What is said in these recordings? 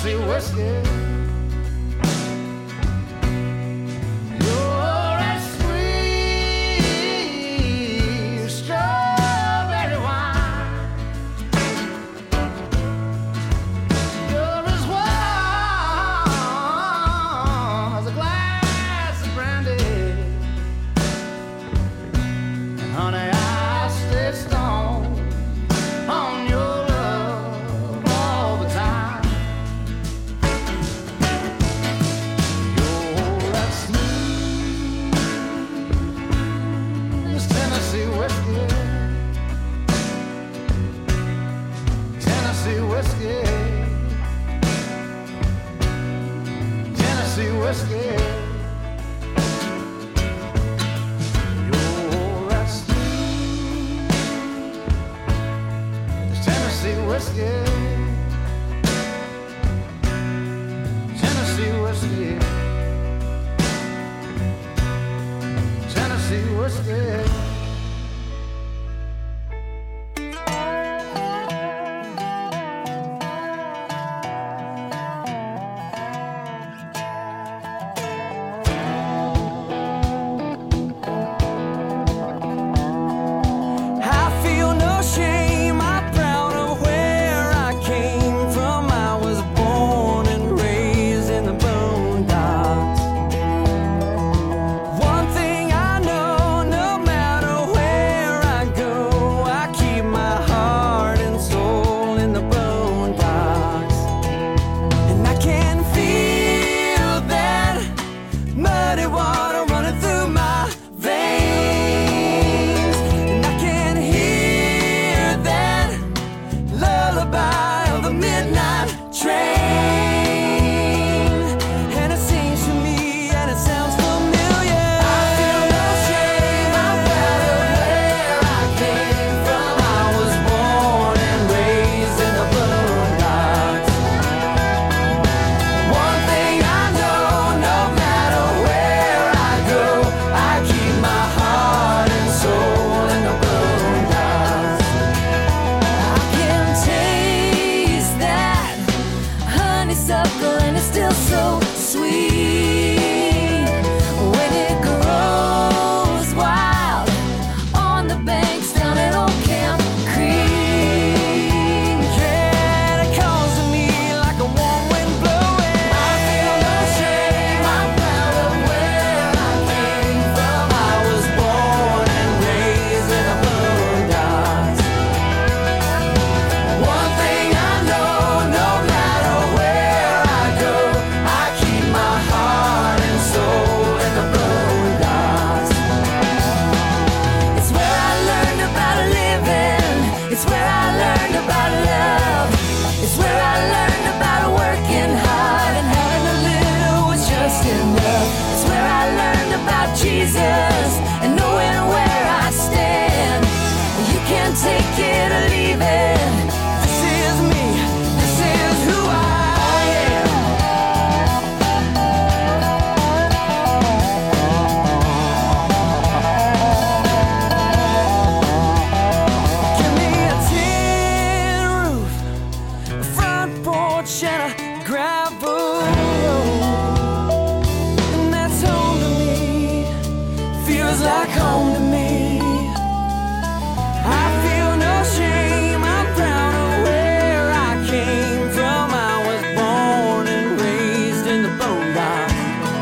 Tennessee whiskey. You're that sweet strawberry wine. You're as warm as a glass of brandy. And honey, I stay stoned on your love all the time. You're that sweet Tennessee whiskey. Tennessee whiskey. Tennessee whiskey. You're that sweet Tennessee whiskey. Tennessee whiskey. Tennessee whiskey. I feel no shame, I'm proud of where I came from. I was born and raised in the boondocks. One thing I know, no matter where I go, I keep my heart and soul in the boondocks. And I can feel that muddy water running through my veins. And I can hear that lullaby of the midnight train. And it sings to me and it sounds familiar. I feel no shame, I'm proud of where I came from. I was born and raised in the boondocks. One thing I know, no matter where I go, I keep my heart and soul in the boondocks. I can taste that honeysuckle and it's still so sweet when it grows wild on the banks down at Old Camp Creek. Yeah, it calls to me like a warm wind blowing. I feel no shame, I'm proud of where I came from. I was born and raised in the boondocks. One thing I know, no matter where I go, I keep my heart and soul in the boondocks. It's where I learned about living. It's where I learned about love. It's where I learned about working hard and having a little was just enough. It's where I learned about Jesus and knowing where I stand. You can take it or leave it. This is me. This is who I am. Give me a tin roof, a front porch and a gravel road, and that's home to me. Feels like home to me. I feel no shame, I'm proud of where I came from. I was born and raised in the boondocks.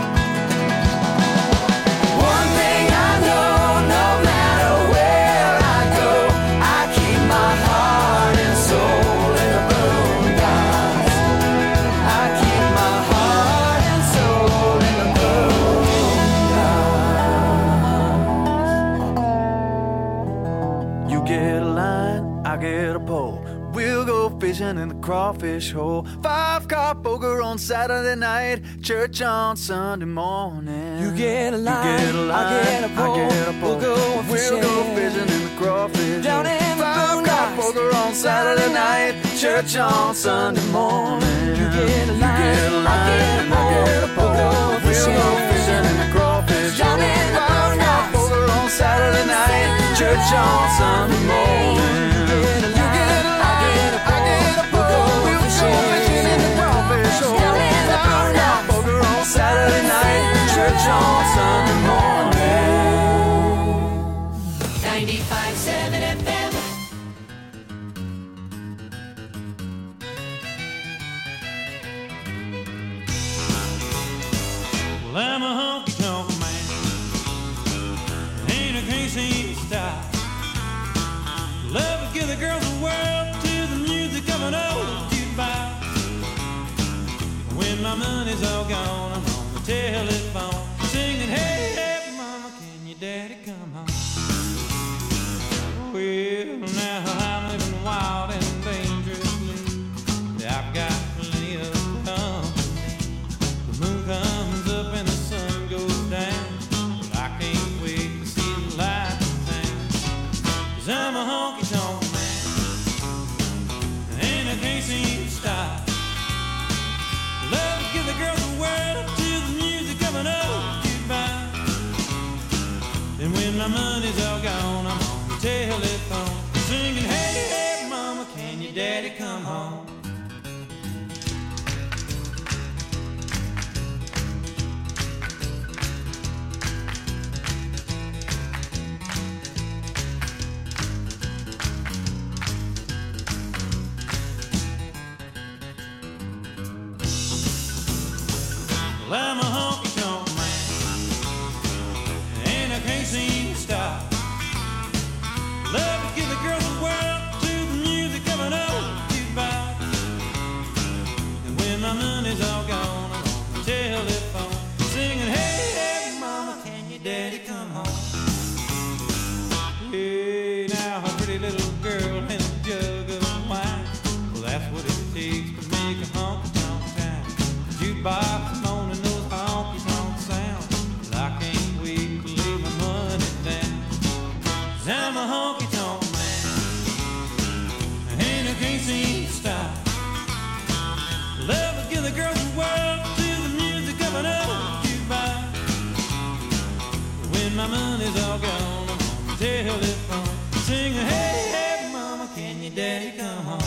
One thing I know, no matter where I go, I keep my heart and soul in the boondocks. I keep my heart and soul in the boondocks. You get a line, I get a pole. We'll go fishing in the crawfish hole. 5-car poker on Saturday night, church on Sunday morning. You get a line, I get a pole. We'll go fishing in the crawfish down in the 5-car poker on Saturday night, church on Sunday morning. You get a line, I get a pole. We'll go fishing in the crawfish down in the 5-car poker on Saturday night, church on Sunday morning. You get a line, I get a pole. We'll go fishing in the crawfish I've got plenty of company. The moon comes up and the sun goes down, but I can't wait to see the light in town. 'Cause I'm a honky-tonk man, and I can't seem to stop. Love to give the girls the world to the music of an old jukebox. And when my money's all gone, I'm on the telephone singing, hey, hey, mama, can your daddy come home? Well, I'm a honky-tonk man, and I can't seem to stop. Love to give the girls the world to the music of an old jukebox. And when my money's all gone, I'm on the telephone singing, hey, hey, mama, can your daddy come home? Hey, now a pretty little girl and a jug of wine. Well, that's what it takes to make a honky-tonk town. Jukebox moaning those honky-tonk sounds. Well, I can't wait to lay my money down. 'Cause I'm a honky-tonk man, and I can't seem to stop. Love to give the girls the world to the music of an old jukebox. When my money's all gone, I'm on the telephone singing, hey, hey, mama, can your daddy come home?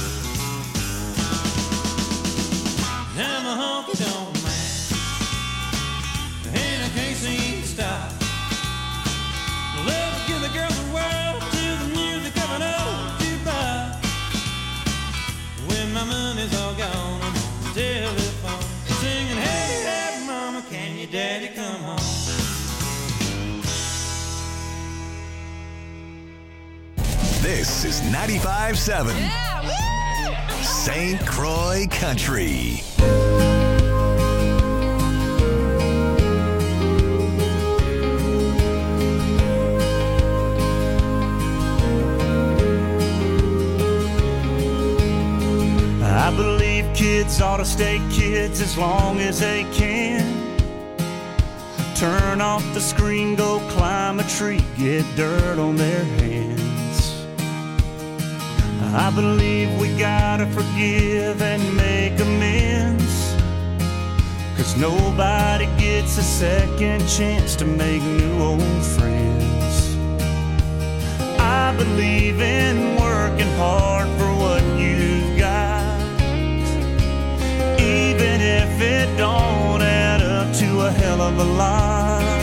I'm a honky-tonk man, and I can't seem to stop. Love to give the girls the world to the music of an old jukebox. When my money's all gone, I'm on the telephone singing, hey, hey, mama, can your daddy come home? This is 95.7 St. Croix Country. I believe kids ought to stay kids as long as they can. Turn off the screen, go climb a tree, get dirt on their hands. I believe we gotta forgive and make amends, 'cause nobody gets a second chance to make new old friends. I believe in working hard for what you've got, even if it don't add up to a hell of a lot.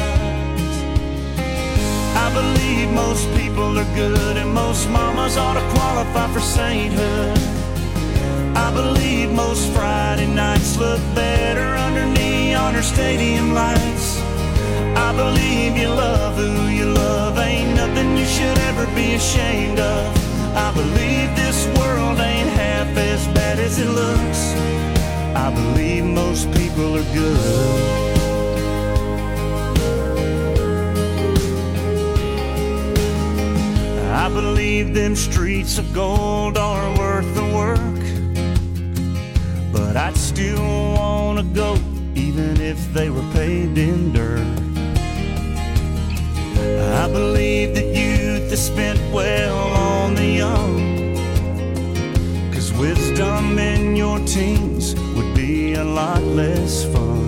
I believe most people are good and most mamas ought to qualify for sainthood. I believe most Friday nights look better under neon or stadium lights. I believe you love who you love, ain't nothing you should ever be ashamed of. I believe this world ain't half as bad as it looks. I believe most people are good. I believe them streets of gold are worth the work, but I'd still wanna go even if they were paved in dirt. I believe that youth is spent well on the young, 'cause wisdom in your teens would be a lot less fun.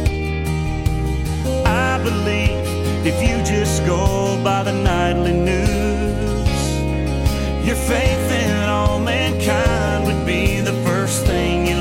I believe if you just go by the nightly news, your faith in all mankind would be the first thing you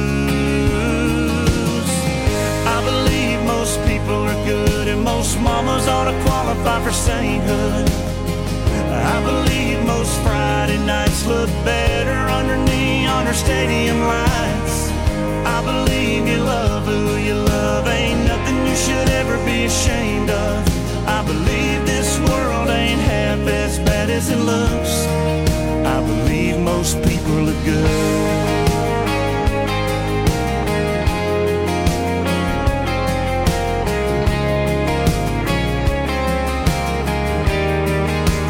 lose. I believe most people are good and most mamas ought to qualify for sainthood. I believe most Friday nights look better under neon or stadium lights. I believe you love who you love, ain't nothing you should ever be ashamed of. I believe this world ain't half as bad as it looks. I believe most people are good.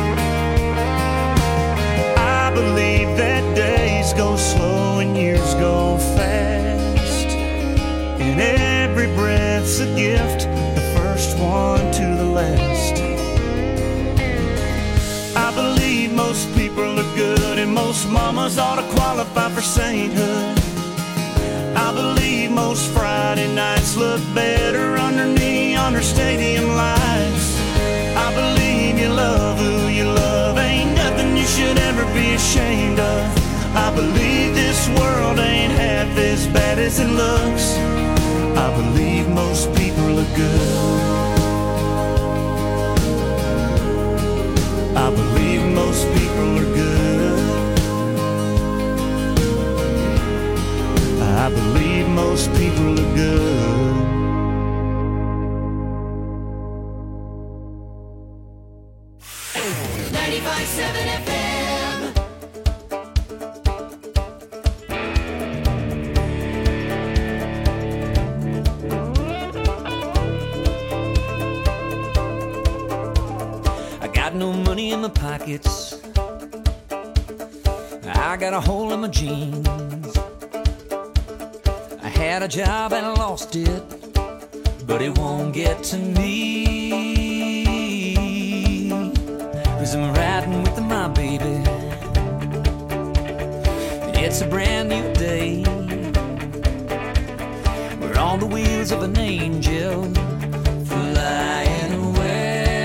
I believe that days go slow and years go and every breath's a gift, the first one to the last. I believe most people are good, and most mamas ought to qualify for sainthood. I believe most Friday nights look better under neon or stadium lights. I believe you love who you love, ain't nothing you should ever be ashamed of. I believe this world ain't half as bad as it looks. I believe most people are good. I believe most people are good. I believe most people are good. No money in my pockets, I got a hole in my jeans. I had a job and I lost it, but it won't get to me, 'cause I'm riding with my baby. It's a brand new day. We're on the wheels of an angel flying away.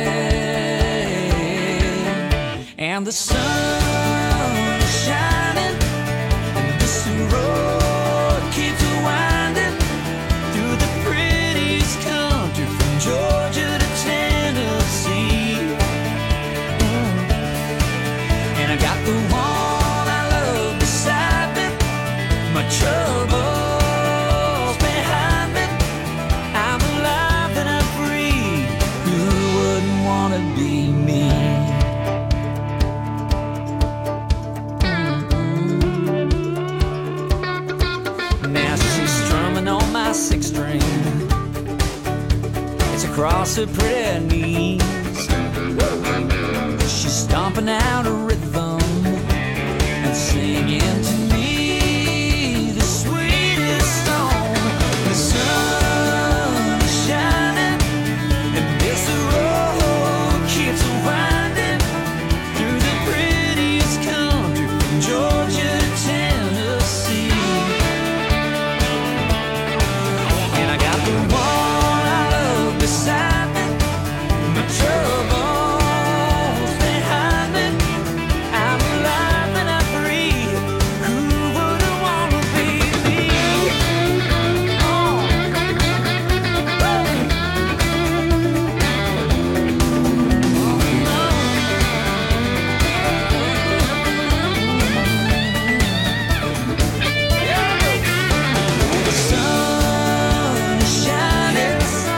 And the sun is shining, and this road keeps winding through the prettiest country from Georgia to Tennessee. And I got the one I love beside me, my troubles behind me. I'm alive and I'm free. Who wouldn't want to be me? Six string, it's across her pretty knees. She's stomping out a rhythm and singing to me the sweetest song. The sun is shining, and this road keeps winding through the prettiest country from Georgia to Tennessee. Beside me, my troubles behind me. I'm alive and I'm free. Who wouldn't want to be me? The sun is shining.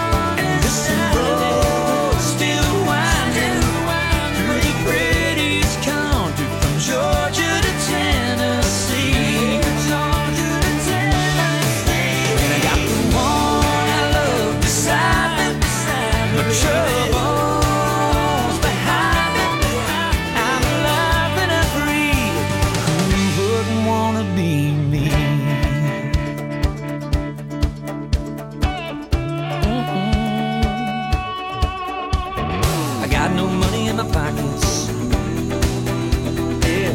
Troubles behind me. I'm alive and I'm free. Who wouldn't want to be me? I got no money in my pockets. Yeah.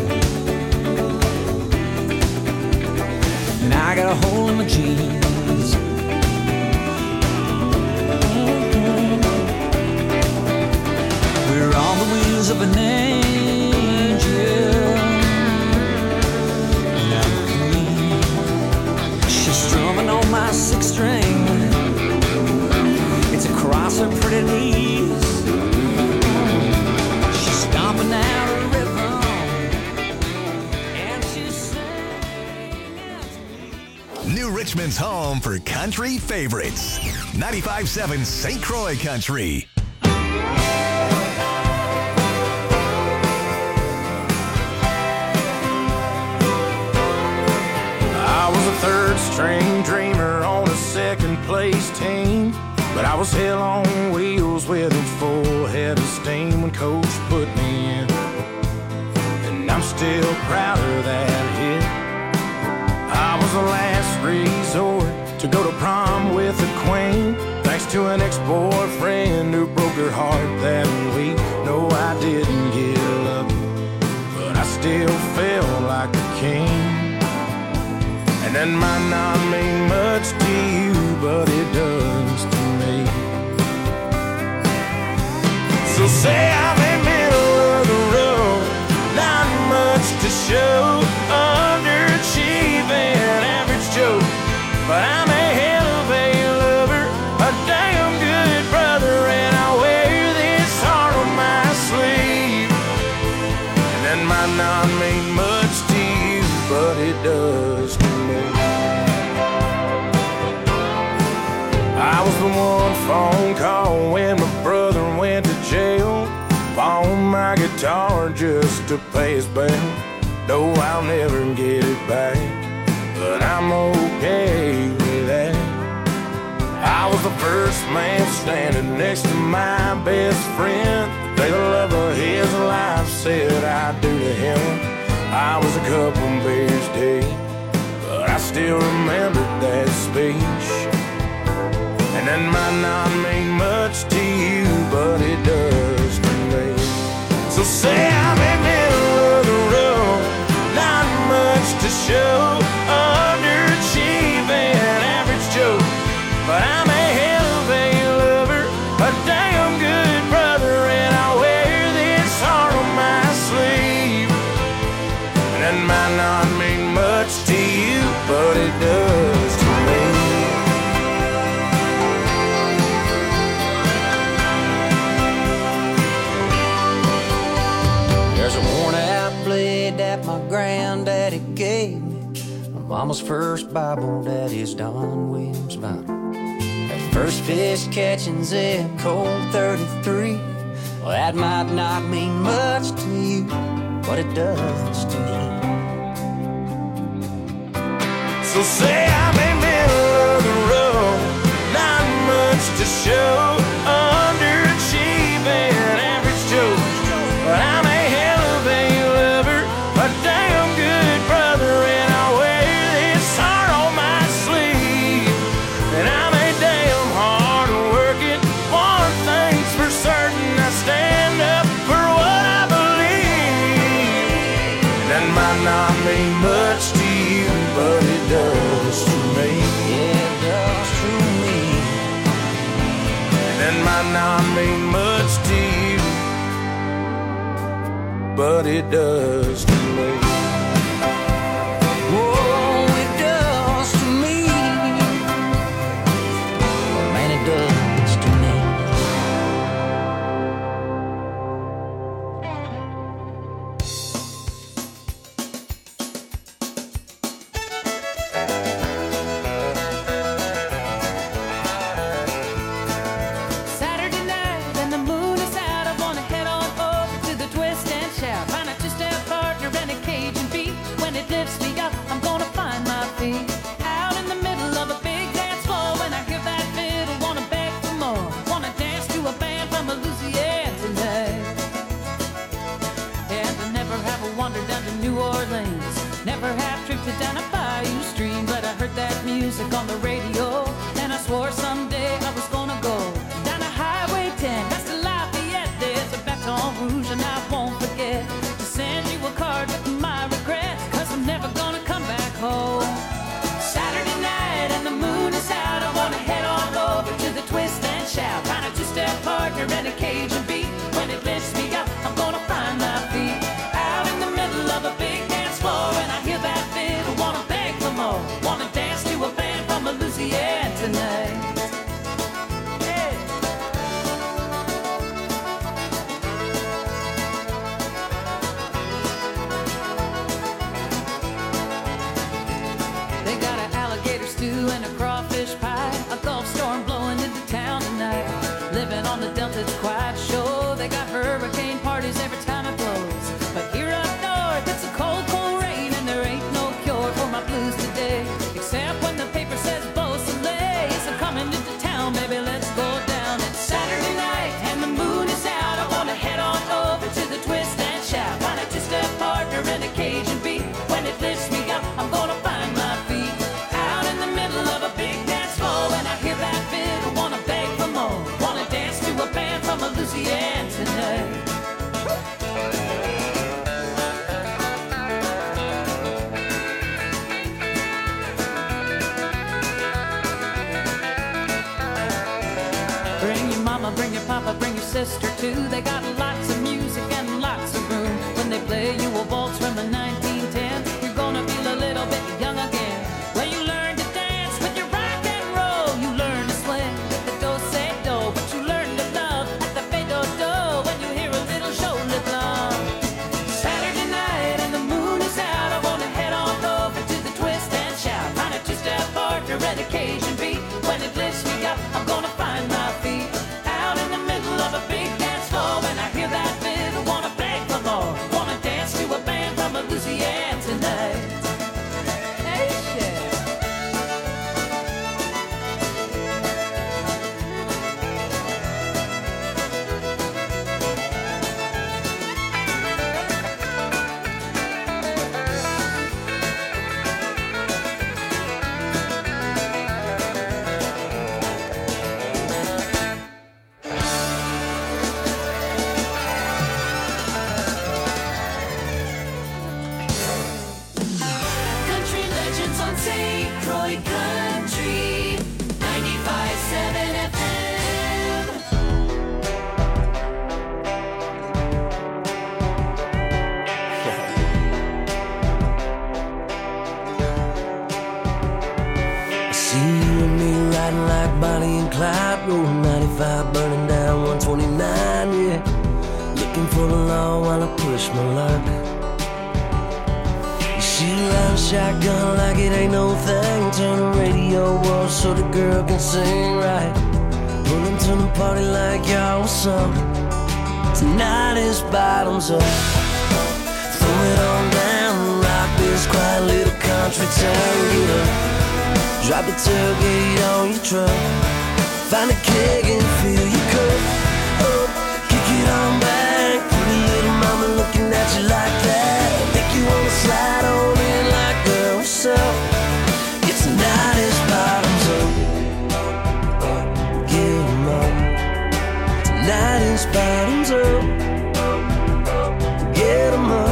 And I got a hole in my jeans. We're on the wheels of an angel. She's strumming on my six string. It's across her pretty knees. She's stomping out a rhythm, and she's singing to me. New Richmond's home for country favorites. 95.7 St. Croix Country. I was a third-string dreamer on a second-place team, but I was hell on wheels with a full head of steam when Coach put me in, and I'm still proud of that hit. I was the last resort to go to came thanks to an ex-boyfriend who broke her heart that week. No, I didn't get lucky, but I still felt like a king. And that might not mean much to you, but it does to me. So say I'm in middle of the road, not much to show, underachieving, average Joe, but I'm a hell of a lover, a damn good brother, and I wear this heart on my sleeve. And that might not mean much to you, but it does to me. I was the one phone call when my brother went to jail. Bought my guitar just to pay his bail. No, I'll never get it back, but I'm okay with that. I was the first man standing next to my best friend. The day the love of his life said I'd do to him. I was a couple beers deep, but I still remember that speech. And that might not mean much to you, but it does to me. So say I'm in middle of the road, not much to show, underachieving, average Joe, but I'm a hell of a lover, a damn good brother, and I wear this heart on my sleeve. And that might not mean much to you, but it does to me. There's a worn-out blade that my granddaddy gave me, my mama's first Bible, daddy's Don Williams Bible. That first fish catching Zip Code 33, well, that might not mean much to you, but it does to me. So say I'm in middle of the road, not much to show, underachieving, average Joe, but I'm a hell of a lover, a damn good brother, and I wear this heart on my sleeve. And I'm a damn hard working, one thing's for certain, I stand up for what I believe. That might not mean much to you, but it does to me. Yeah, it does to me. That might not mean much to you, but it does to me. Oh, it does to me. Oh, man, it does to me. Saturday night and the moon is out. I wanna head on over to the Twist and Shout. Find a two-step partner and a Cajun beat. When it lifts me up, I'm gonna find my feet. Out in the middle of a big dance floor, when I hear that fiddle, wanna beg for more. Wanna dance to a band from Louisiana tonight. And I never have wandered down to New Orleans. Never have drifted down a bayou stream. But I heard that music on the radio, and I swore someday I was gonna go down a Highway 10, that's to Lafayette. There's a Baton Rouge, and I won't forget to send you a card with my regrets, 'cause I'm never gonna come back home. Saturday night and the moon is out. I wanna head on over to the Twist and Shout. Find a two-step partner and a Cajun beat. When it lifts me up, I'm gonna find my feet. Out in the middle of a big dance floor, and I hear that fiddle, wanna beg for more. Wanna dance to a band from Louisiana tonight. mama, bring your papa, bring your sister too. They got lots of music and lots of room. When they play you a waltz from the 1910, you're gonna feel a little bit young again. Well, you learn to dance with your rock and roll. You learn to swing with the do-se-do. But you learn to love at the fe-do-do when you hear a little shoulder glove. Saturday night and the moon is out. I wanna head on over to the twist and shout. Find a two-step partner and occasion beat. When it lifts me up, I'm gonna find my feet out in the middle of a big dance floor. When I hear that fiddle, wanna beg for more. Wanna dance to a band from Louisiana tonight. Hey, shit. Country legends on St. Croix Country 95.7 FM. I see you and me riding like Bonnie and Clyde, rolling 95, burning down 129, yeah. Looking for the law while I push my luck. You see you riding shotgun like it ain't no thing. Turn the radio off so the girl can sing right. Pulling to the party like y'all, what's up? Tonight is bottoms up. Throw it on down, rock this quiet little country town, get up. Drop the tailgate on your truck. Find a keg and fill your cup. Oh, kick it on back. Pretty little mama looking at you like that. Make you wanna slide on in like, girl, what's up? It's tonight is bottoms up. Get 'em up. Tonight is bottoms up. Get 'em up.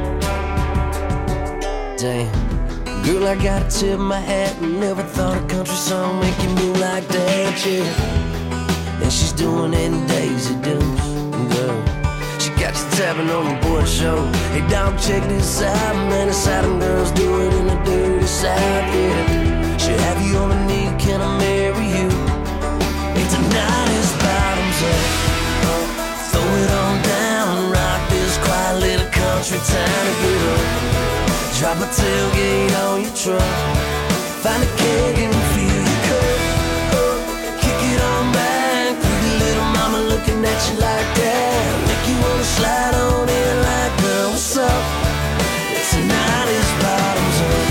Damn. Girl, I gotta tip my hat. Never thought a country song make you move like that, yeah. And she's doing it in Daisy Dukes, girl. She got you tapping on the board show. Hey, dog, check this out, man. The Southern girls do it in the dirty South, yeah. She'll have you on a knee, can I marry you? Hey, tonight is bottoms up. Throw it on down, rock this quiet little country town to get up. Drop a tailgate on your truck. Find a keg and fill your cup. Kick it on back. Pretty little mama looking at you like that. Make you wanna slide on in like, girl, what's up? Tonight is bottoms up.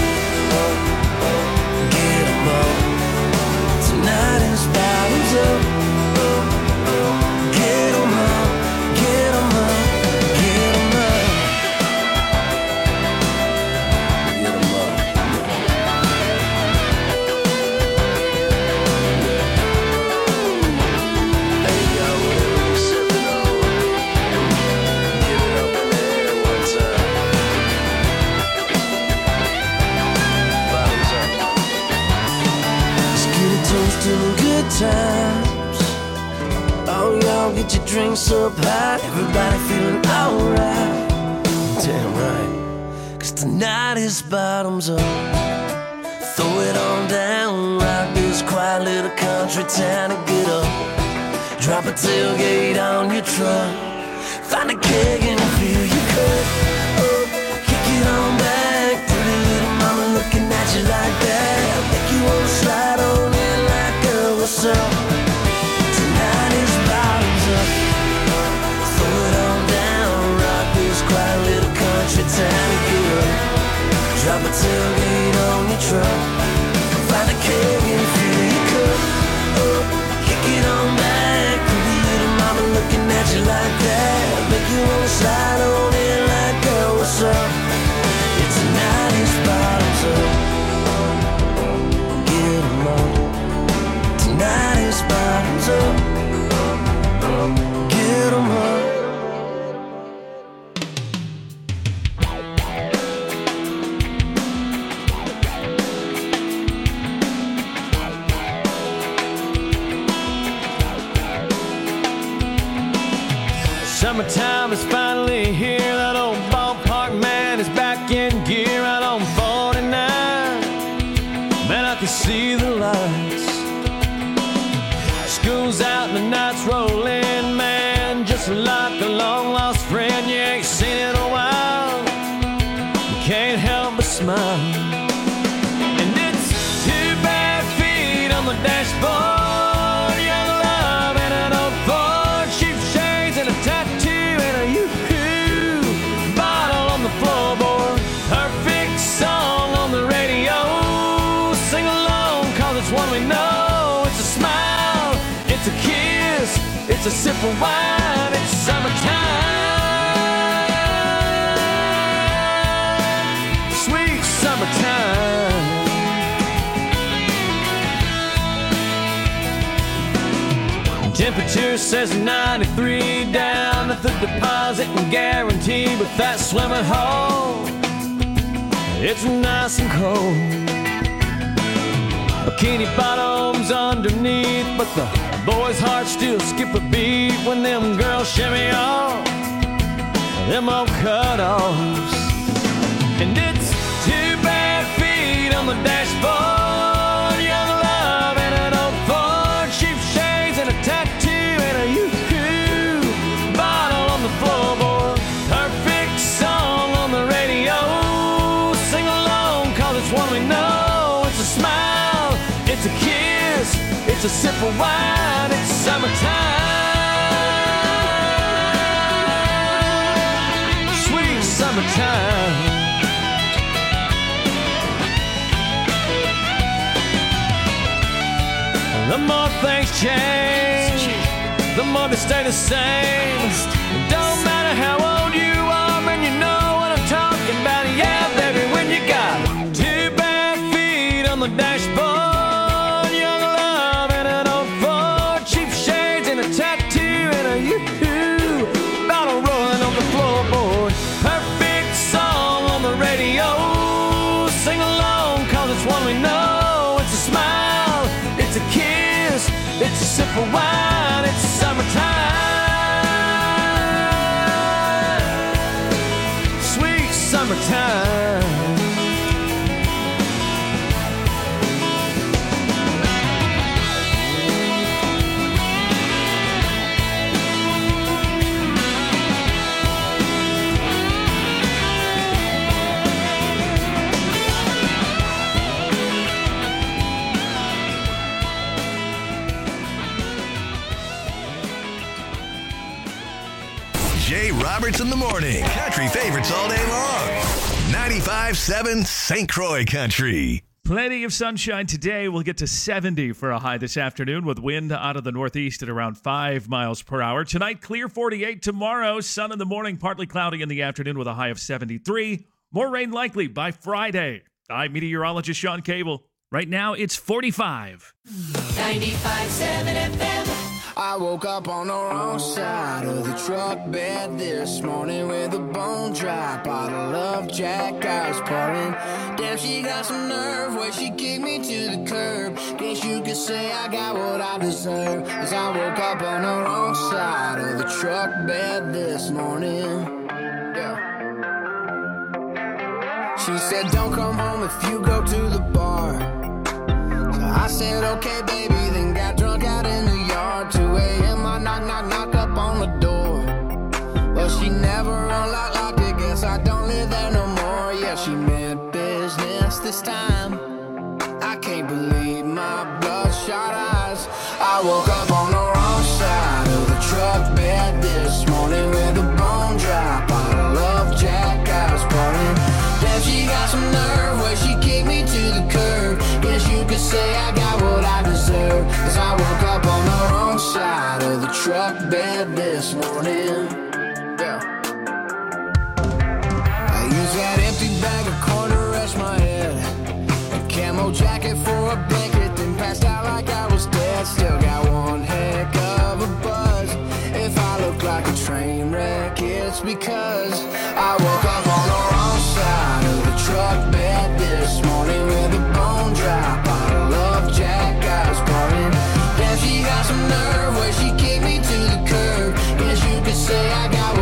Get 'em up. Tonight is bottoms up. Get 'em up. Get 'em up. Get 'em up. Get 'em up. Hey, yo, sip it over. Give it up in there one time. Bottoms up. Let's get a toast to the good times. Oh, y'all get your drinks up high. Everybody feeling alright. Damn right. 'Cause tonight is bottoms up. Throw it on down. Rock this quiet little country town and get up. Drop a tailgate on your truck. Find a keg and fill your cup. Kick it on back. Pretty little mama looking at you like that. Make you wanna slide on in like, girl, what's up? Tonight is bottoms up. Throw it on down. Rock this quiet little country town and get up. Drop a tailgate on your truck. Find a keg and fill your cup. Kick it on back. Pretty little mama looking at you like that. Make you wanna slide on in like, girl, what's up? It's tonight is bottoms up. Get 'em up. Tonight is bottoms up. Get 'em up. Summertime is finally here. That old ballpark man is back in gear out on 49. Man, I can see the lights. School's out and the night's rolling, man. Just like a long-lost friend you ain't seen in a while. You can't help but smile. And it's 2 bare feet on the dashboard. Young love and an old Ford. Cheap shades and a tattoo and a yoo-hoo bottle on the floorboard. Perfect song on the radio. Sing along, cause it's one we know. It's a smile, it's a kiss, it's a sip of wine. It's summertime, sweet summertime. Temperature says 93 down at the deposit and guarantee, but that swimming hole, it's nice and cold. Bikini bottoms underneath, but the boys' hearts still skip a beat when them girls shimmy off them old cutoffs. And it's 2 bare feet on the dashboard. Young love and an old Ford. Cheap shades and a tattoo and a yoo-hoo bottle on the floorboard. Perfect song on the radio. Sing along, cause it's one we know. It's a smile, it's a kiss, it's a sip of wine. It's summertime, sweet summertime. The more things change, the more they stay the same. It don't matter how old you are, man, you know what I'm talking about. Yeah, baby, when you got 2 bare feet on the dashboard. Young love and an old Ford. Cheap shades and a tattoo and a yoo-hoo bottle rolling on the floorboard. Perfect song on the radio. Sing along, cause it's one we know. It's a smile, it's a kiss, it's a sip of wine. It's summertime, sweet summertime. Jay Roberts in the morning. Country favorites all day long. 95.7 St. Croix Country. Plenty of sunshine today. We'll get to 70 for a high this afternoon with wind out of the northeast at around 5 miles per hour. Tonight, clear 48. Tomorrow, sun in the morning, partly cloudy in the afternoon with a high of 73. More rain likely by Friday. I'm meteorologist Sean Cable. Right now, it's 45. 95.7 FM. I woke up on the wrong side of the truck bed this morning with a bone dry bottle of Jack I was pouring. Damn, she got some nerve where she kicked me to the curb. Guess you could say I got what I deserve. As I woke up on the wrong side of the truck bed this morning. Yeah. She said, don't come home if you go to the bar. So I said, okay, baby, then got drunk out in the yard. 2 a.m. I knock up on the door. Well, she never unlocked it. Guess I don't live there no more. Yeah, she meant business this time. I can't believe my bloodshot eyes. I woke up on the wrong side of the truck bed this morning with a bone dry bottle of Jack I was pouring. Damn, she got some nerve where she kicked me to the curb. Guess you could say I got what I deserve. Cause I woke up on the wrong side of the truck bed this morning. Yeah. I used that empty bag of corn to rest my head. A camo jacket for a blanket, then passed out like I was dead. Still got one heck of a buzz. If I look like a train wreck, it's because I woke up on the wrong side of the truck bed this morning with a bone dry bottle of Jack I was pouring. Damn, she got some nerve where she kicked me to the curb. Guess you could say I got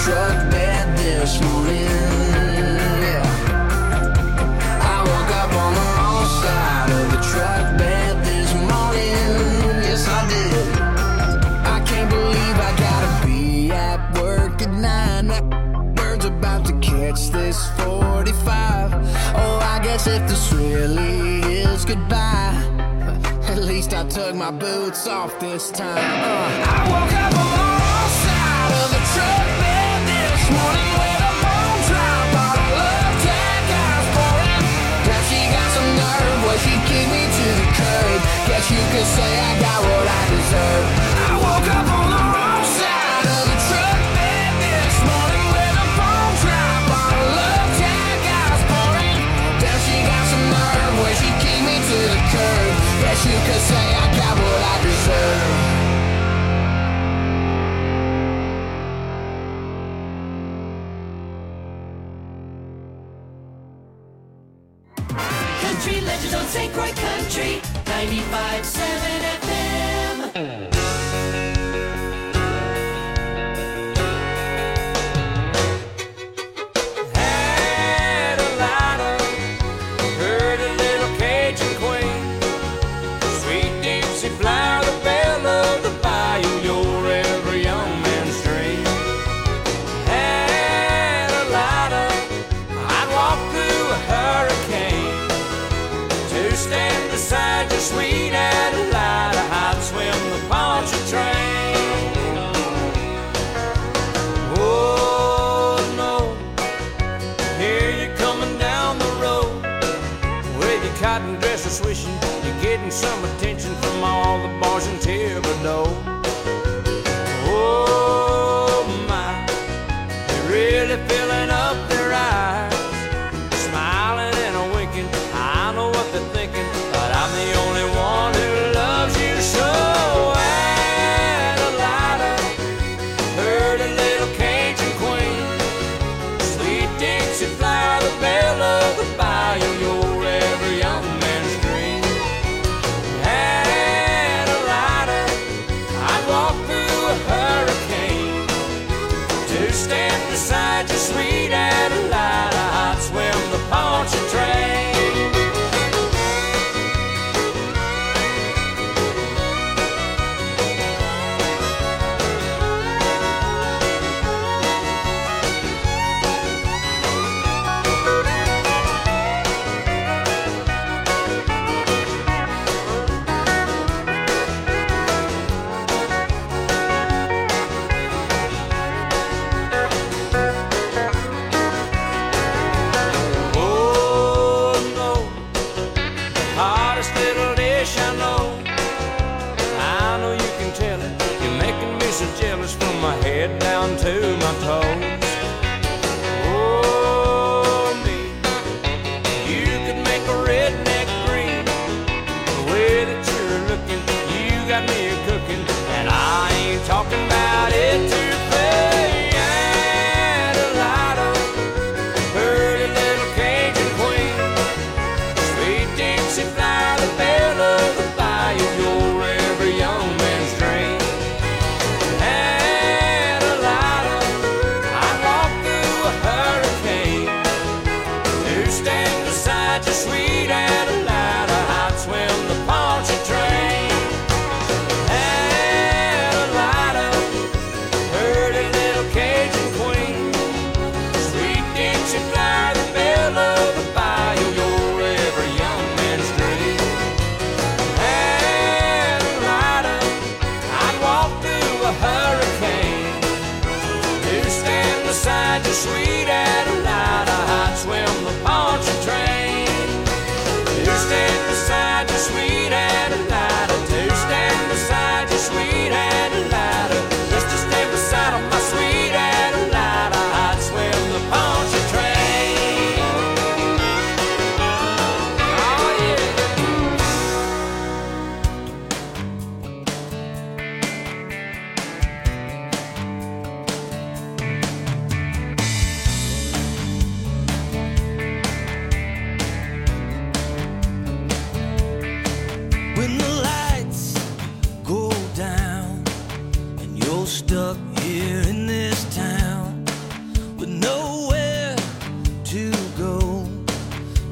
truck bed this morning. Yeah. I woke up on the wrong side of the truck bed this morning. Yes, I did. I can't believe I gotta be at work at 9. That bird's about to catch this 45. Oh, I guess if this really is goodbye, at least I took my boots off this time. I woke up on the wrong side of the truck bed this morning with a bone drop on a love tag I was pouring. Now she got some nerve, well she kicked me to the curb. Guess you could say I got what I deserve. I woke up on the wrong side of the truck bed this morning with a bone drop on a love tag I was pouring. Now she got some nerve, well she kicked me to the curb. Guess you could say I got what I deserve. Country legends on St. Croix Country 95.7 FM. Had a lighter, heard a little Cajun queen, sweet Dixie flower, the belle of the bayou, your every young man's dream. Had a lighter, I'd walk through a hurricane to stand beside your sweet Adelida, I'd swim the Poncha train. Oh no, here you're coming down the road with your cotton dresser swishing, you're getting some attention from all the boys in Thibodeau. Oh my, they're really filling up their eyes, smiling and a winking. I know what they're thinking, but I'm the only one who loves you so. Adelida, heard a little Cajun queen, sweet Dixie flower, the belle of the bayou, your every young man's dream. Adelida, I'd walk through a hurricane to stand beside your sweet Adelida, I'd swim the Poncha train. Oh no, the hottest little dish I know. I know you can tell it. You're making me so jealous from my head down to my toes. Oh me, you could make a redneck green. The way that you're looking, you got me cooking, and I ain't talking about it to pay. Adelida, heard a little Cajun queen, sweet Dixie flower, the belle of the bayou, your every young man's dream. Adelida, I'd walk through a hurricane to stand beside your sweet Adelida, I'd swim the Poncha train. Adelida, heard a little Cajun queen, sweet Dixie flower, the belle of the bayou, your every young man's dream. Adelida, I'd walk through a hurricane to stand beside your sweet Adelida, I'd swim the Poncha train. To stand beside your sweet Adelida, to stand beside your sweet Adelida, just to stand beside of my sweet Adelida, I'd swim the Poncha train. Oh yeah.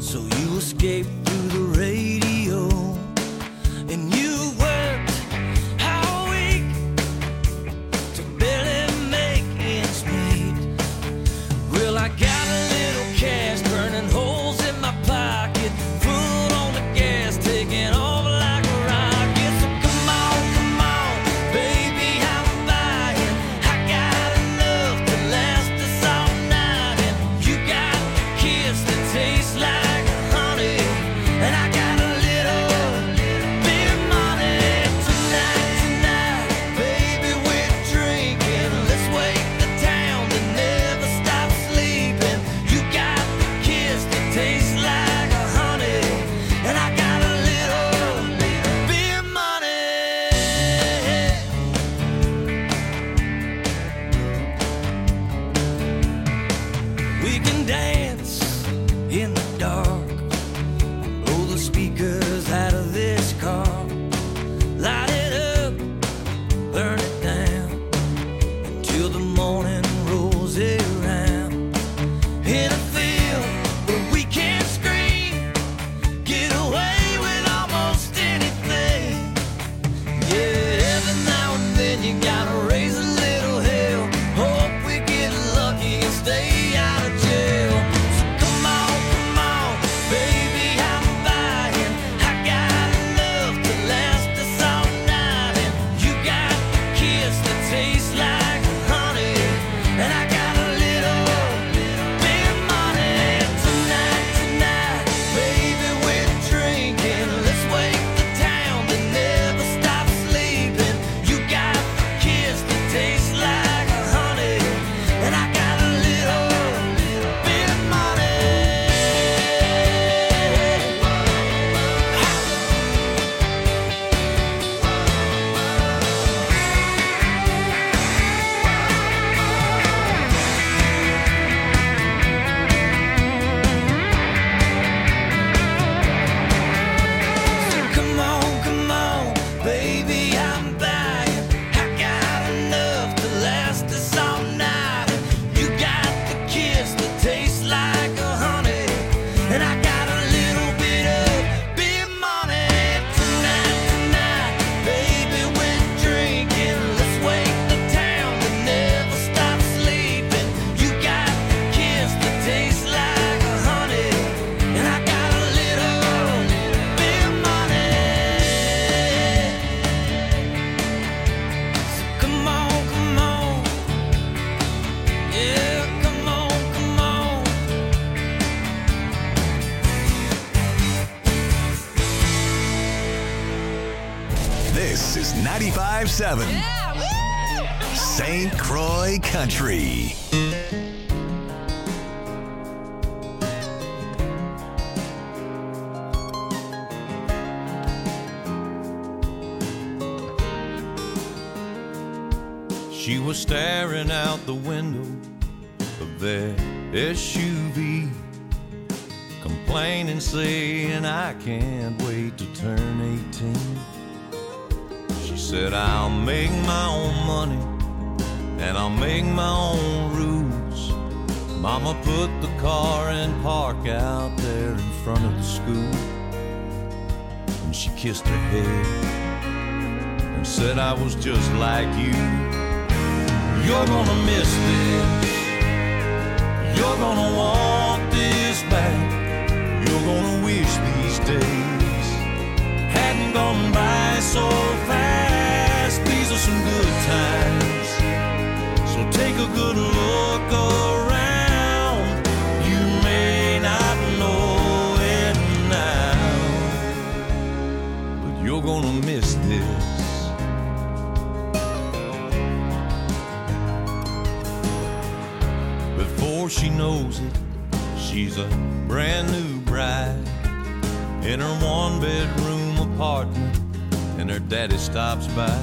So you escaped through the radio, and you worked all week to barely make ends meet. Well, I got a little cash burning holes in my pocket, foot on the gas, taking off like a rocket. So come on, baby, I'm buying. I got enough to last us all night, and you got a kiss that tastes like honey, and I got a little bit of money. Tonight, baby, we're drinking. Let's wake the town that never stops sleeping. You got the kiss that tastes like honey, and I got a little bit of money. We can dance in the dark, blow the speakers out of this car, light it up, burn it down, until the morning rolls around. In a field where we can't scream, get away with almost anything. Yeah, every now and then you gotta raise a little hell, hope we get lucky and stay out of jail. So come on, baby, I'm buying. I got enough to last us all night, and you got the kiss that tastes like honey, and I got a little bit of money. Tonight, baby, we're drinking. Let's wake the town that never stops sleeping. You got the kiss that tastes like honey, and I got a little bit of money. So come on, baby, I'm buying. I got enough to last us all night. You got the kiss that tastes like honey, and I got a little bit of money. Tonight, baby, we're drinking. Let's wake the town that never stops sleeping. You got the kiss that tastes like honey, and I got a little bit of money. So come on, yeah, come on. This is 95.7 St. Croix Country. She was staring out the window of that SUV, complaining, saying, I can't wait to turn 18. She said, I'll make my own money and I'll make my own rules. Mama put the car in park out there in front of the school, and she kissed her head and said, I was just like you. You're gonna miss this, you're gonna want this back, you're gonna wish these days hadn't gone by so fast. These are some good times, so take a good look around. You may not know it now, but you're gonna miss this. Before she knows it, she's a brand new bride in her one-bedroom apartment, and her daddy stops by.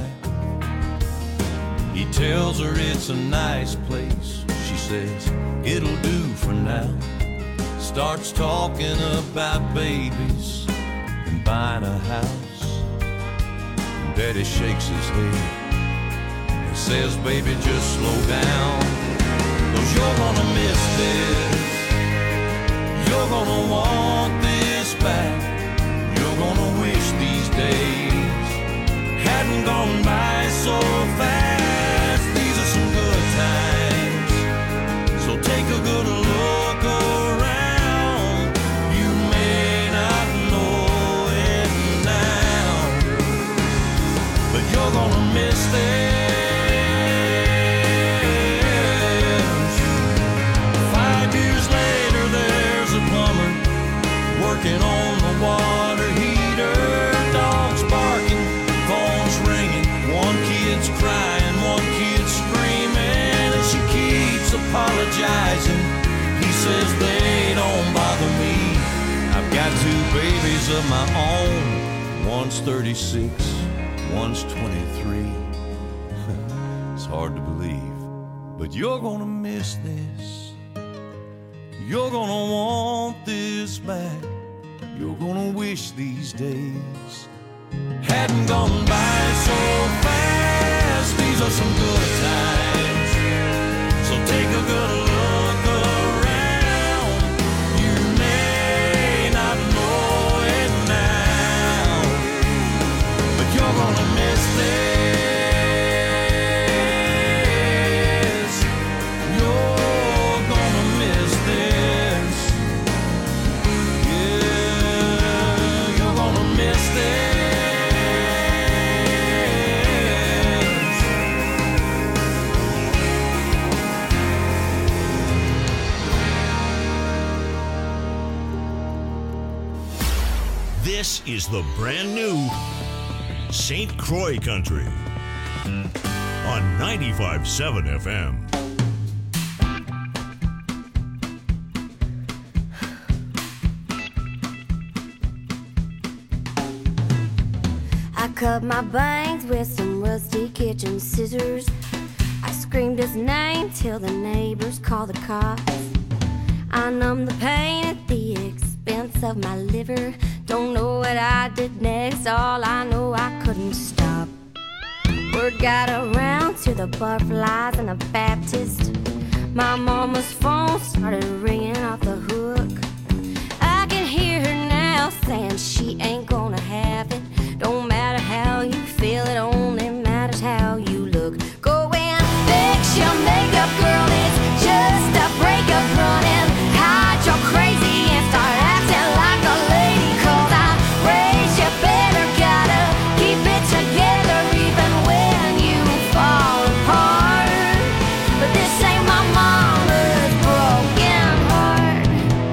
He tells her it's a nice place. She says, it'll do for now. Starts talking about babies and buying a house. And Daddy shakes his head and says, baby, just slow down, 'cause you're gonna miss this. You're gonna want hadn't gone by so fast. These are some good times, so take a good look around. You may not know it now, but you're gonna miss this. 5 years later, there's a plumber working on the water heater. Dogs barking, phones ringing, one kid's crying, one kid's screaming, and she keeps apologizing. He says they don't bother me. I've got 2 babies of my own. One's 36, one's 23. It's hard to believe, but you're gonna miss this. You're gonna want this back. You're gonna wish these days hadn't gone by so fast. These are some good times, so take a good look around. You may not know it now, but you're gonna miss this. You're gonna miss this. Yeah, you're gonna miss this. This is the brand new St. Croix Country on 95.7 FM. I cut my bangs with some rusty kitchen scissors. I screamed his name till the neighbors called the cops. I numbed the pain at the expense of my liver. Don't know what I did next, all I know I couldn't stop. Word got around to the butterflies and the Baptist. My mama's phone started ringing off the hook. I can hear her now saying she ain't gonna have it. Don't matter how you feel, it only matters how you look. Go and fix your makeup, girl, it's just a breakup running. Hide your crazy and start acting like a lady. 'Cause I raised you better, gotta keep it together even when you fall apart. But this ain't my mama's broken heart.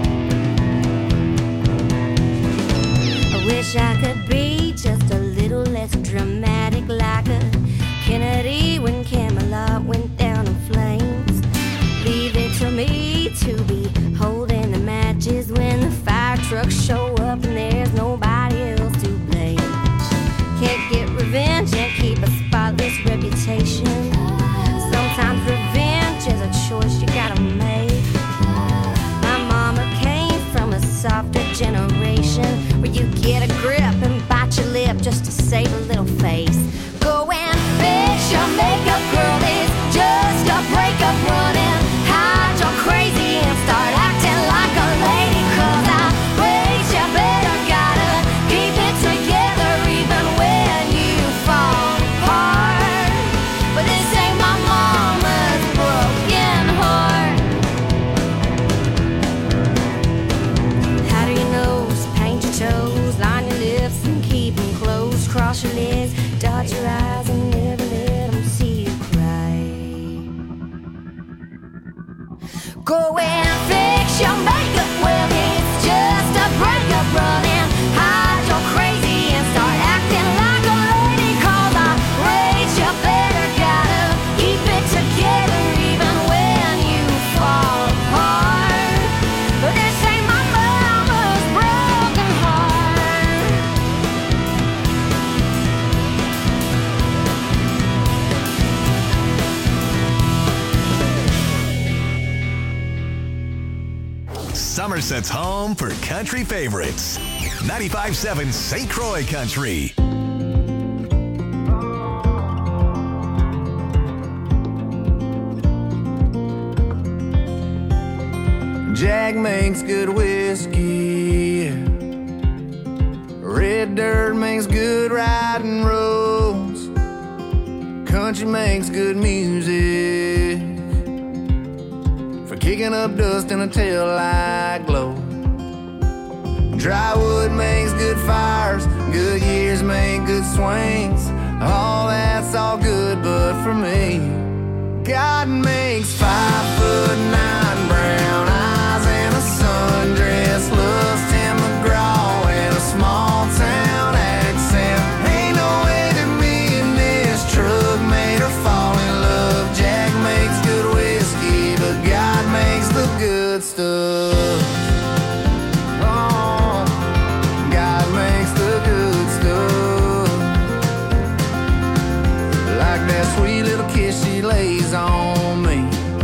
I wish I could be just a little less dramatic, like a Kennedy when Camelot went down in flames. Leave it to me to be holding the matches when the fire trucks show up and there's nobody else to blame. Can't get revenge and keep a spotless reputation. Sometimes revenge is a choice you gotta make. My mama came from a softer generation where you get a grip and bite your lip just to save a little face. Go and fix your makeup, girl, it's just a breakup running. Hide your crazy and start acting like a lady. 'Cause I raised you better, gotta keep it together even when you fall apart. But this ain't my mama's broken heart. Powder your nose, paint your toes, line your lips and keep them closed. Cross your legs, dot your eyes and never let them see you cry. Go and fix your makeup, well it's just a breakup running. Hide your crazy and start acting like a lady. 'Cause I raised you better, gotta keep it together even when you fall apart. But this ain't my mama's broken heart. Somerset's home for country favorites. 95.7 St. Croix Country. Jack makes good whiskey. Red dirt makes good riding roads. country makes good music for kicking up dust in a taillight glow. Dry wood makes good fires, good years make good swings. All that's all good, but for me, God makes 5'9" brown eyes and a sundress, loves Tim McGraw and a small town accent. Ain't no way that me and this truck made her fall in love. Jack makes good whiskey, but God makes the good stuff. Sweet little kiss she lays on me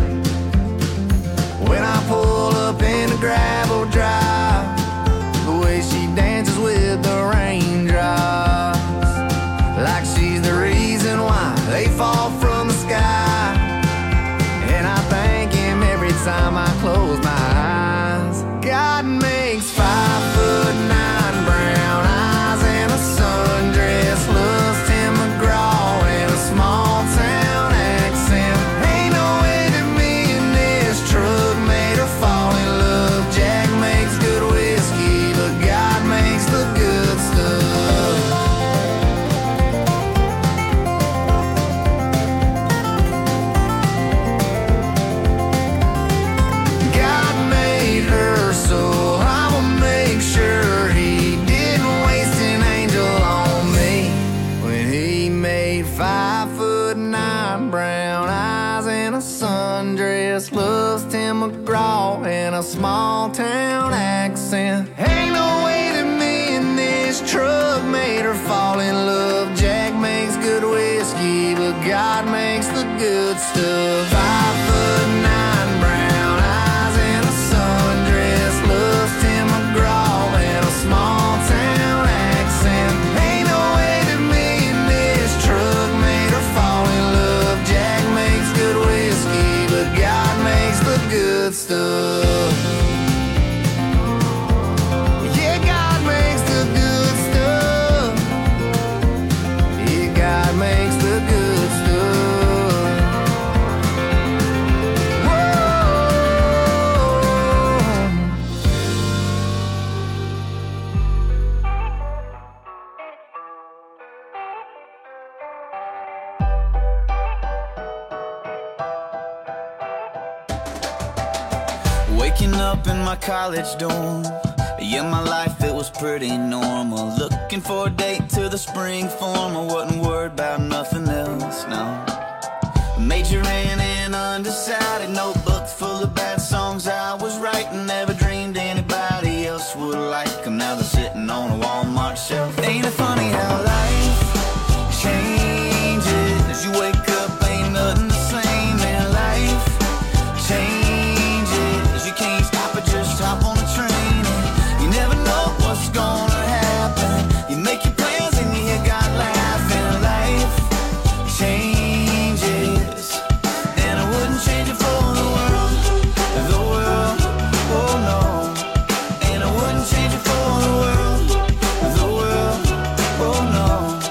when I pull up in a gravel drive. The way she dances with the raindrops, like she's the reason why they fall from the sky. And I thank him every time I close my eyes. God makes 5'9" brown eyes and a sundress, loves Tim McGraw and a small town accent. Ain't no way that me and this truck made her fall in love. Jack makes good whiskey, but God makes the good stuff. God made her, so I'ma make sure he didn't waste an angel on me when he made 5'9" brown eyes and a sundress, loves Tim McGraw and a small town accent. Ain't no way that me and this truck made her fall in love. Jack makes good whiskey, but God makes the good stuff. 5'9" brown eyes and a sundress, loves Tim McGraw and a small town accent. Ain't no way that me and this truck made her fall in love. Jack makes good whiskey, but God makes the good stuff. Yeah, God makes the good stuff. Yeah, God makes the good stuff. Waking up in my college dorm, yeah, my life, it was pretty normal. Looking for a date to the spring form, I wasn't worried about nothing else, no. Majoring in undecided, notebook full of bad songs I was writing. Never dreamed anybody else would like them. Now they're sitting on a Walmart shelf. Ain't it funny how life changes? You wake up, ain't nothing the same, and life changes. You can't stop it, just hop on the train. You never know what's gonna happen. You make your plans and you hear God laughing. Life changes, and I wouldn't change it for the world, oh no. And I wouldn't change it for the world, oh no.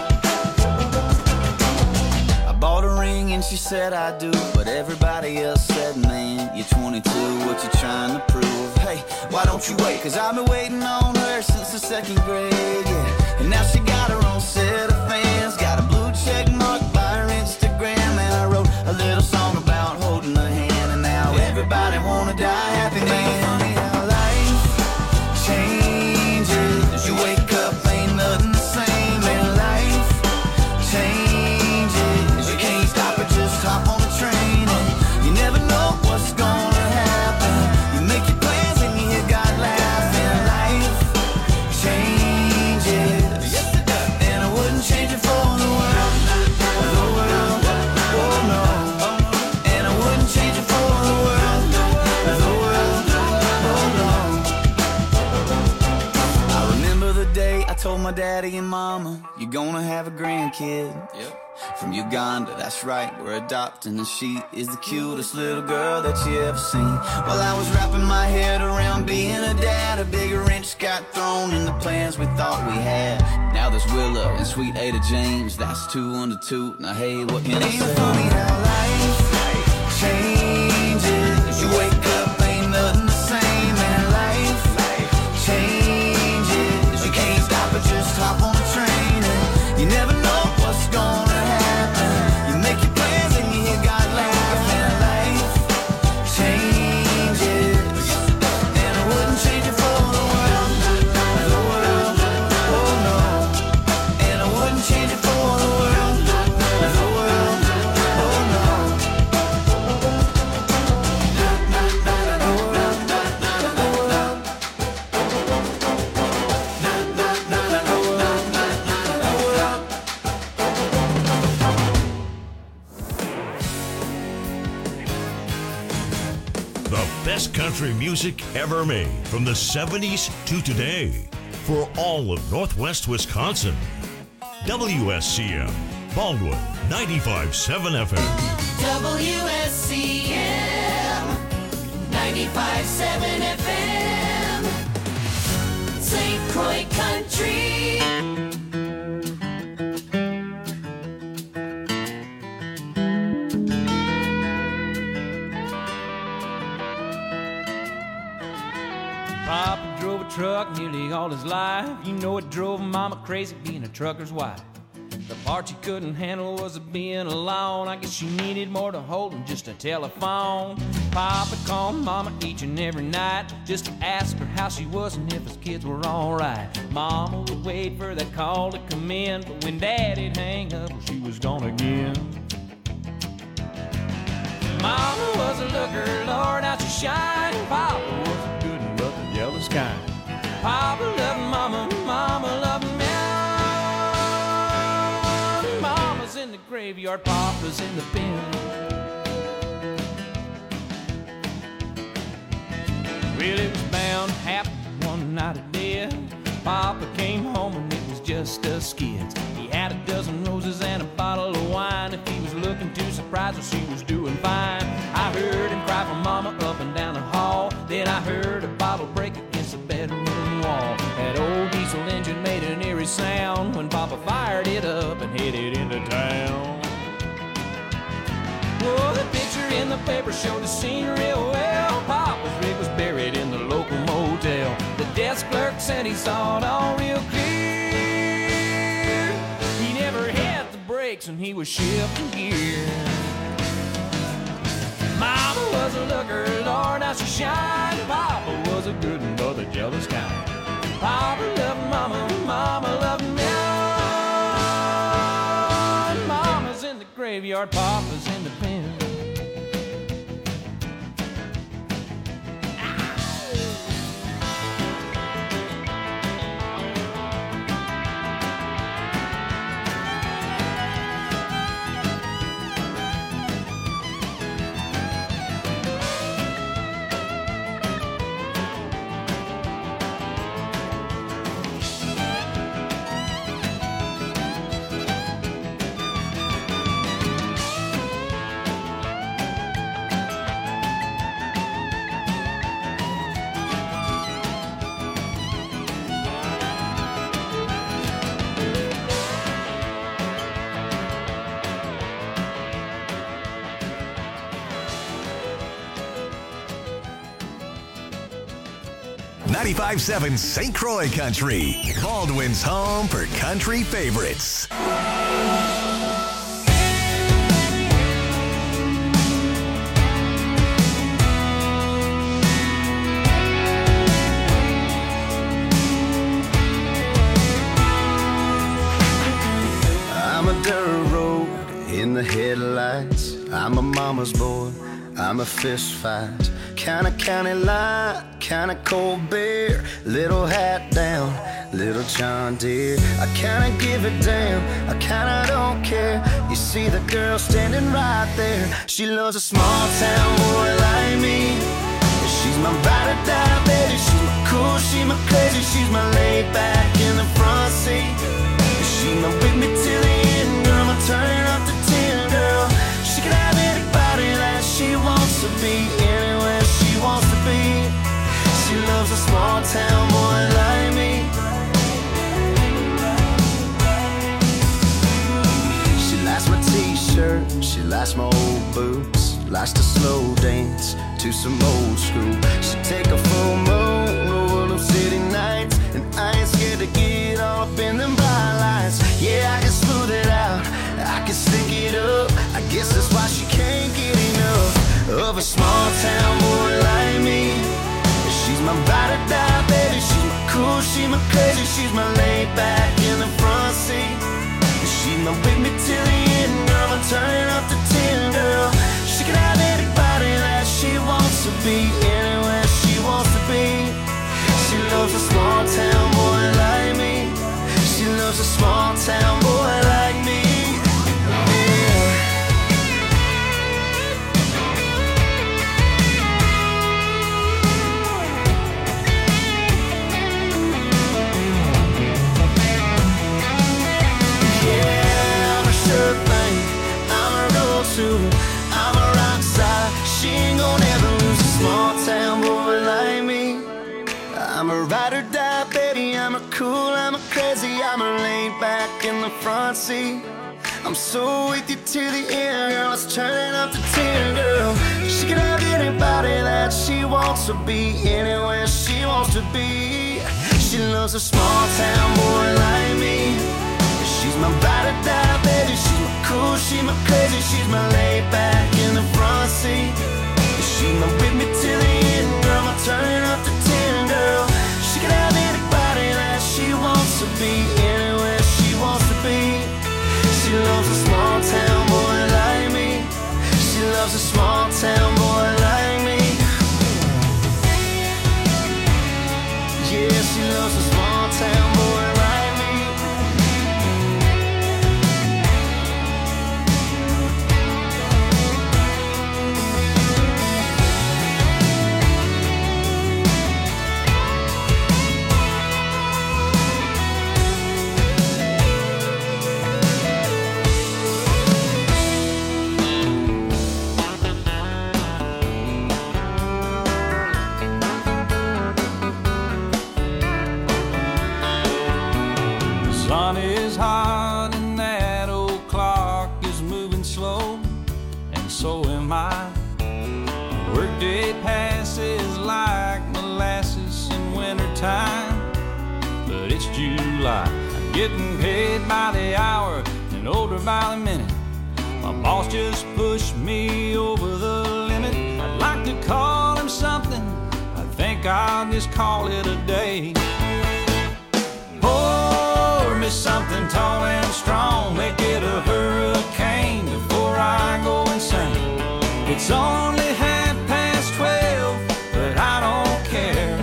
I bought a ring and she said I do, but everybody else said, man, you're 22, what you trying to prove? Hey, why don't you wait? Cause I've been waiting on her since the second grade, yeah. And now she got her own set of fans, got a blue check mark by her Instagram. And I wrote a little song about holding her hand, and now everybody wanna die happy, man. Funny how life changes. You wake up, ain't nothing the same, and life changes. You can't stop it, just hop on the train, and you never know what's gonna happen. You make your plans and you hear God laughing. Life changes, and I wouldn't change it for the world, oh no. And I wouldn't change it for the world, oh no. I remember the day I told my daddy and mama, you're gonna have a grandkid. Yep. From Uganda, that's right, we're adopting, and she is the cutest little girl that you ever seen. While I was wrapping my head around being a dad, a bigger wrench got thrown in the plans we thought we had. Now there's was Willow and sweet Ada James. That's 2 under 2. Now hey, what can I Ain't it say? funny how life changes? You wake up, ain't nothing the same, and life changes. You can't stop it, just hop on the train, and you never know what's gonna happen. You make your plans and you got laugh, and life changes. And I wouldn't change it for the world, oh no. And I wouldn't change it for the world, oh no. The best country music ever made from the 70s to today for all of Northwest Wisconsin. WSCM, Baldwin, 95.7 FM. WSCM 95.7 FM St. Croix Country. Papa drove a truck nearly all his life. You know it drove Mama crazy being a trucker's wife. The part she couldn't handle was being alone. I guess she needed more to hold than just a telephone. Papa called Mama each and every night just to ask her how she was and if his kids were alright. Mama would wait for that call to come in, but when Daddy'd hang up, well, she was gone again. Mama was a looker, Lord, how she shined. Papa was a good and but the jealous kind. Papa loved Mama, Mama loved me. Mama's in the graveyard, Papa's in the bin. Well, it was bound to happen one night of death. Papa came home and it was just us kids. He had a dozen roses and a bottle of wine. If he was looking too surprised, well, she was doing fine. I heard him cry for Mama up and down the hall. Then I heard a bottle break against the bedroom wall. That old diesel engine made an eerie sound when Papa fired it up and headed into town. Oh, the picture in the paper showed the scene real well. Papa's rig was buried in the local motel. The desk clerk said he saw it all real clear. He never had the brakes and he was shifting gear. Mama was a looker, Lord, how she shined. Papa was a good one, but the jealous kind. Papa loved Mama, Mama loved me. Mama's in the graveyard, Papa's in the pen. .7 St. Croix Country, Baldwin's home for country favorites. I'm a dirt road in the headlights. I'm a mama's boy, I'm a fist fight. Kinda county line, kinda cold beer. Little hat down, little John Deere. I kinda give a damn, I kinda don't care. You see the girl standing right there. She loves a small town boy like me. She's my ride or die baby. She's my cool, she's my crazy. She's my laid back in the front seat. She's my with me till the end, girl. My turn up to 10, girl. She can have anybody that she wants to be, anywhere she wants to be. She loves a small town boy like me. likes my old boots, likes to slow dance to some old school. She take a full moon over them city nights, and I ain't scared to get all up in them bright lights. Yeah, I can smooth it out, I can stick it up. I guess that's why she can't get enough of a small town boy like me. She's my ride or die, baby. She's my cool, she's my crazy, she's my laid back in the front seat. She's my with me till the end, girl. I'm turning up to 10, girl. She can have anybody that she wants to be, anywhere she wants to be. She loves a small town boy like me. She loves a small town boy like me. I'm a rock star. She ain't gonna ever lose a small town boy like me. I'm a ride or die, baby. I'm a cool, I'm a crazy, I'm a laid back in the front seat. I'm so with you to the end, girl. It's turning up to 10, girl. She can have anybody that she wants to be, anywhere she wants to be. She loves a small town boy like me. She's my ride or die, baby. She's my cool, she's my crazy, she's my laid back in the front seat. She's my with me till the end, girl. I'm turning up to 10, girl. She can have anybody that she wants to be, anywhere she wants to be. She loves a small town boy like me. She loves a small town boy like me. Yeah, she loves a small town boy like me. Sun is hot and that old clock is moving slow, and so am I. Workday passes like molasses in wintertime, but it's July. I'm getting paid by the hour and older by the minute. My boss just pushed me over the limit. I'd like to call him something, I think I'll just call it a day. Pour me something tall and strong, make it a hurricane before I go insane. It's only 12:30, but I don't care.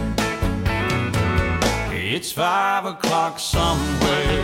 It's 5 o'clock somewhere.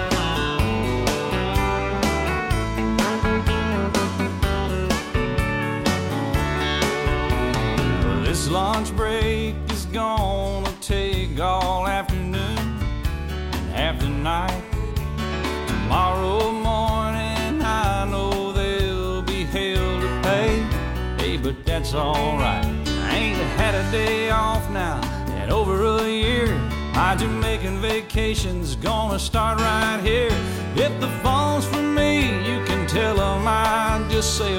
This lunch break is gonna take all afternoon and half the night. Tomorrow morning I know there'll be hell to pay. Hey, but that's alright. I ain't had a day off now in over a year. My Jamaican vacation's gonna start right here. If the phone's for me, you can tell them I just say